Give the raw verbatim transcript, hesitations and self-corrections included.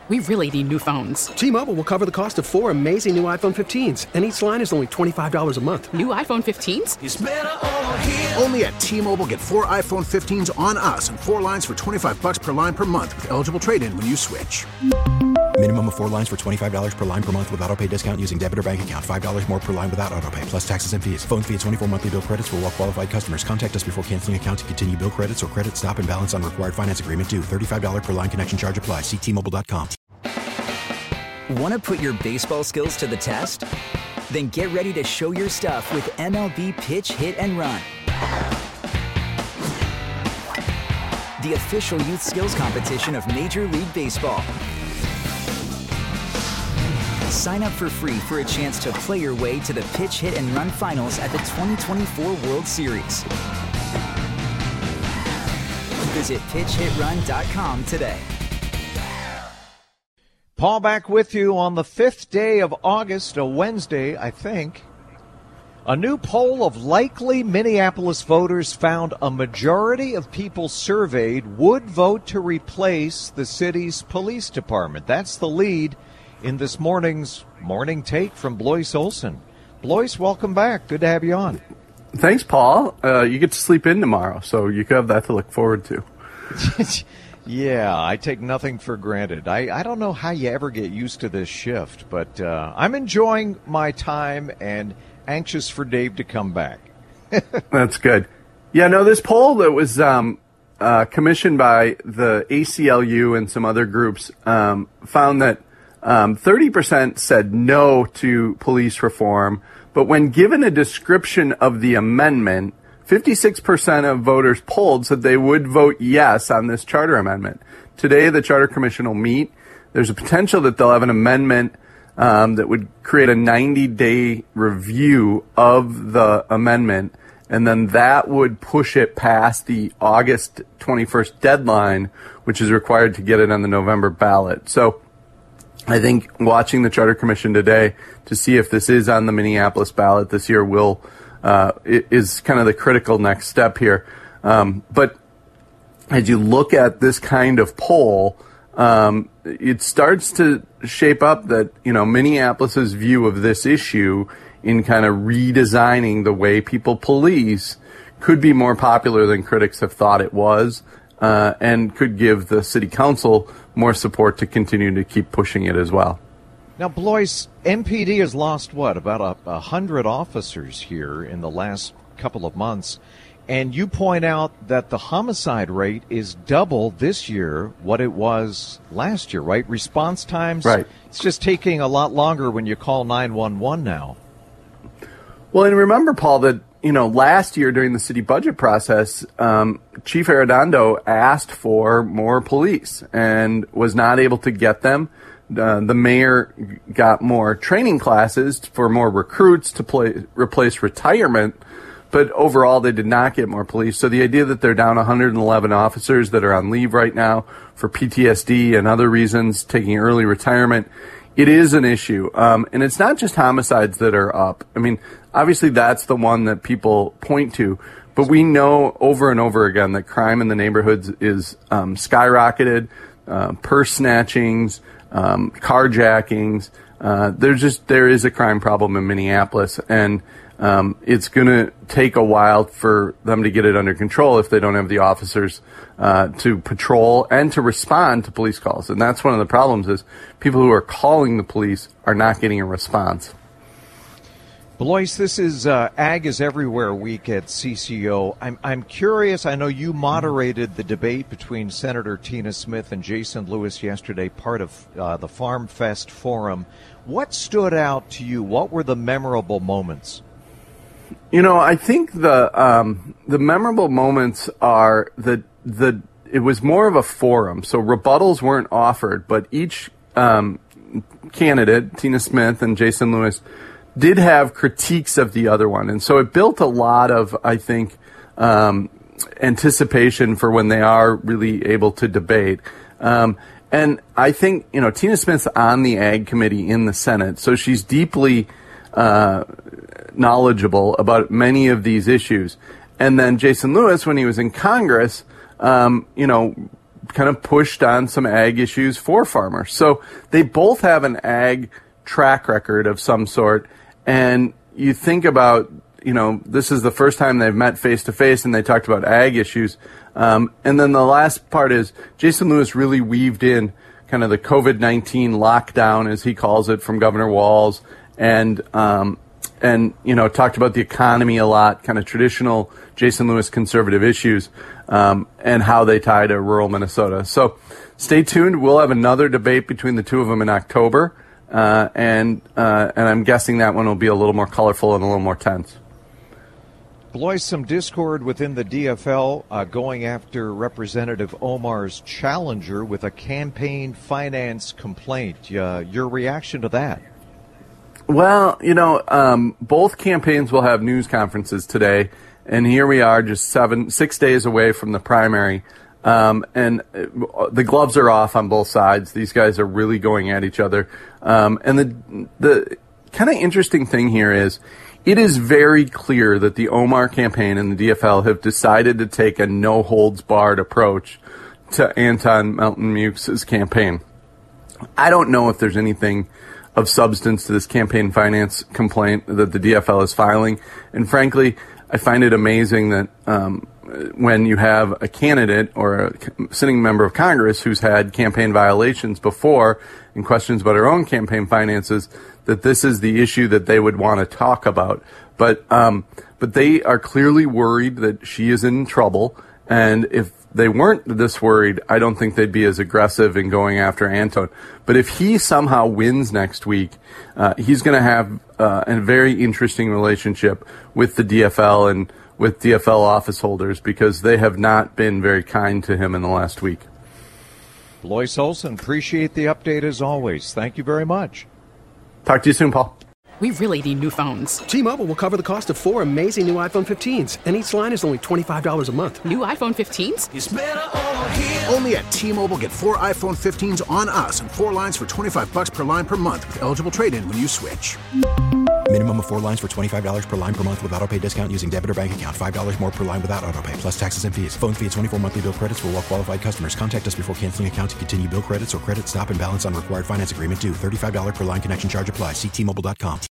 We really need new phones. T-Mobile will cover the cost of four amazing new iPhone fifteens, and each line is only twenty-five dollars a month. New iPhone fifteens? It's better over here. Only at T-Mobile, get four iPhone fifteens on us and four lines for twenty-five dollars per line per month with eligible trade-in when you switch. Minimum of four lines for twenty-five dollars per line per month with autopay discount using debit or bank account. five dollars more per line without autopay, plus taxes and fees. Phone fee at twenty-four monthly bill credits for well-qualified customers. Contact us before canceling account to continue bill credits or credit stop and balance on required finance agreement due. thirty-five dollars per line connection charge applies. See T Mobile dot com. Want to put your baseball skills to the test? Then get ready to show your stuff with M L B Pitch, Hit, and Run. The official youth skills competition of Major League Baseball. Sign up for free for a chance to play your way to the Pitch, Hit, and Run finals at the twenty twenty-four World Series. Visit pitch hit run dot com today. Paul back with you on the fifth day of August, a Wednesday, I think. A new poll of likely Minneapolis voters found a majority of people surveyed would vote to replace the city's police department. That's the lead in this morning's Morning Take from Blois Olson. Blois, welcome back. Good to have you on. Thanks, Paul. Uh, you get to sleep in tomorrow, so you have that to look forward to. Yeah, I take nothing for granted. I, I don't know how you ever get used to this shift, but uh, I'm enjoying my time and anxious for Dave to come back. That's good. Yeah, no, this poll that was um, uh, commissioned by the A C L U and some other groups um, found that um, thirty percent said no to police reform, but when given a description of the amendment, fifty-six percent of voters polled said they would vote yes on this charter amendment. Today, the Charter Commission will meet. There's a potential that they'll have an amendment um, that would create a ninety-day review of the amendment, and then that would push it past the August twenty-first deadline, which is required to get it on the November ballot. So I think watching the Charter Commission today to see if this is on the Minneapolis ballot this year will Uh, is kind of the critical next step here. Um, but as you look at this kind of poll, um, it starts to shape up that, you know, Minneapolis's view of this issue in kind of redesigning the way people police could be more popular than critics have thought it was, uh, and could give the city council more support to continue to keep pushing it as well. Now, Blois, M P D has lost, what, about a, a hundred officers here in the last couple of months. And you point out that the homicide rate is double this year what it was last year, right? Response times, right. It's just taking a lot longer when you call nine one one now. Well, and remember, Paul, that, you know, last year during the city budget process, um, Chief Arredondo asked for more police and was not able to get them. Uh, the mayor got more training classes for more recruits to play, replace retirement, but overall they did not get more police. So the idea that they're down one hundred eleven officers that are on leave right now for P T S D and other reasons, taking early retirement, it is an issue. Um, and it's not just homicides that are up. I mean, obviously that's the one that people point to, but we know over and over again that crime in the neighborhoods is um, skyrocketed, uh, purse snatchings, Um, carjackings. Uh, there's just, there is a crime problem in Minneapolis, and um, it's going to take a while for them to get it under control if they don't have the officers uh, to patrol and to respond to police calls. And that's one of the problems is people who are calling the police are not getting a response. Blois, this is uh, Ag is Everywhere week at C C O. I'm I'm curious. I know you moderated the debate between Senator Tina Smith and Jason Lewis yesterday, part of uh, the Farm Fest Forum. What stood out to you? What were the memorable moments? You know, I think the um, the memorable moments are that the it was more of a forum, so rebuttals weren't offered, but each um, candidate, Tina Smith and Jason Lewis, did have critiques of the other one. And so it built a lot of, I think, um, anticipation for when they are really able to debate. Um, and I think, you know, Tina Smith's on the Ag Committee in the Senate, so she's deeply uh, knowledgeable about many of these issues. And then Jason Lewis, when he was in Congress, um, you know, kind of pushed on some ag issues for farmers. So they both have an ag track record of some sort. And you think about, you know, this is the first time they've met face to face and they talked about ag issues. Um, and then the last part is Jason Lewis really weaved in kind of the COVID nineteen lockdown, as he calls it, from Governor Walz, and, um, and, you know, talked about the economy a lot, kind of traditional Jason Lewis conservative issues, um, and how they tie to rural Minnesota. So stay tuned. We'll have another debate between the two of them in October. Uh, and, uh, and I'm guessing that one will be a little more colorful and a little more tense. Blois, some discord within the D F L uh, going after Representative Omar's challenger with a campaign finance complaint. Uh, your reaction to that? Well, you know, um, both campaigns will have news conferences today, and here we are just seven, six days away from the primary. Um, and uh, the gloves are off on both sides. These guys are really going at each other. Um, and the the kind of interesting thing here is it is very clear that the Omar campaign and the D F L have decided to take a no-holds-barred approach to Anton Melton-Mukes' campaign. I don't know if there's anything of substance to this campaign finance complaint that the D F L is filing. And frankly, I find it amazing that um, when you have a candidate or a sitting member of Congress who's had campaign violations before and questions about her own campaign finances, that this is the issue that they would want to talk about. But um, but they are clearly worried that she is in trouble. And if they weren't this worried, I don't think they'd be as aggressive in going after Anton. But if he somehow wins next week, uh, he's going to have uh, a very interesting relationship with the D F L and with D F L office holders, because they have not been very kind to him in the last week. Blois Olson, appreciate the update as always. Thank you very much. Talk to you soon, Paul. We really need new phones. T-Mobile will cover the cost of four amazing new iPhone fifteens, and each line is only twenty-five dollars a month. New iPhone fifteens? It's better over here. Only at T-Mobile, get four iPhone fifteens on us and four lines for twenty-five bucks per line per month with eligible trade-in when you switch. Minimum of four lines for twenty-five dollars per line per month with autopay discount using debit or bank account. five dollars more per line without autopay, plus taxes and fees. Phone fee at twenty-four monthly bill credits for well-qualified customers. Contact us before canceling account to continue bill credits or credit stop and balance on required finance agreement due. thirty-five dollars per line connection charge applies. See T Mobile dot com.